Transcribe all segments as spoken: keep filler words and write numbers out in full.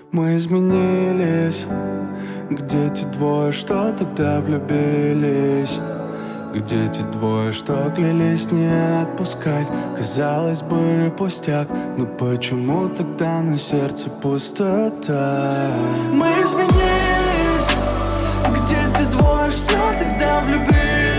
Мы изменились. Где те двое, что тогда влюбились? Где те двое, что клялись не отпускать? Казалось бы, пустяк, но почему тогда на сердце пустота? Мы изменились. Где те двое, что тогда влюбились?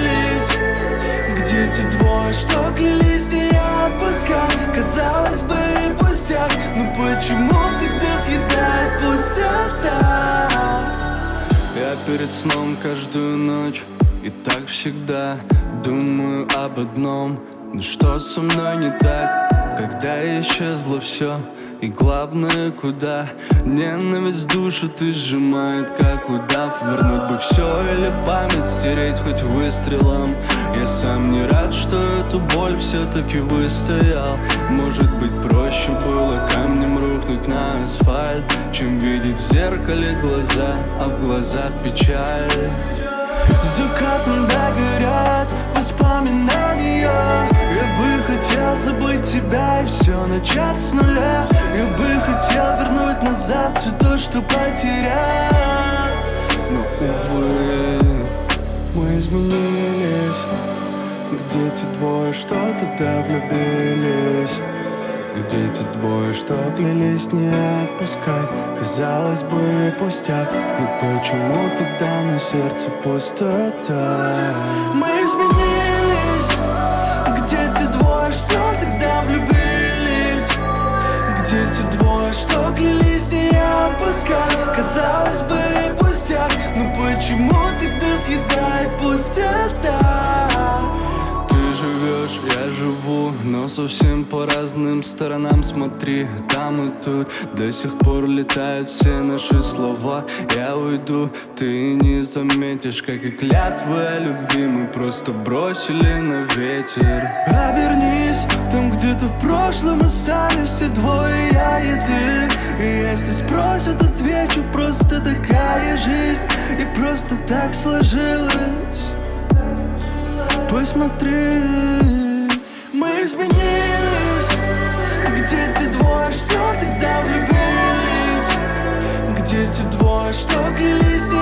Где те двое, что клялись не отпускать? Казалось бы, пустяк, но почему тогда съедает пустота? Я перед сном каждую ночь и так всегда думаю об одном: ну что со мной не так, когда исчезло все? И главное, куда? Ненависть душу ты сжимает, как удав. Вернуть бы все или память стереть хоть выстрелом. Я сам не рад, что эту боль все-таки выстоял. Может быть, проще было камнем рухнуть на асфальт, чем видеть в зеркале глаза, а в глазах печаль. Закатом догорят воспоминания. Я бы хотел забыть тебя и все начать с нуля. Я бы хотел вернуть назад все то, что потерял. Но, увы, мы изменились. Где те двое, что тогда влюбились? Где те двое, что клялись не отпускать? Казалось бы, пустяк, но почему тогда на сердце пустота? Мы изменились. Где те двое, что тогда влюбились? Где те двое, что клялись не отпускать? Казалось бы, пустяк, но почему тогда съедает пустота? Я живу, но совсем по разным сторонам. Смотри, там и тут до сих пор летают все наши слова. Я уйду, ты не заметишь, как и клятвы о любви мы просто бросили на ветер. Обернись, там где-то в прошлом остались все двое, я и ты. И если спросят, отвечу: просто такая жизнь, и просто так сложилось. Посмотри, мы изменились. Где те двое, что тогда влюбились? Где те двое, что клялись не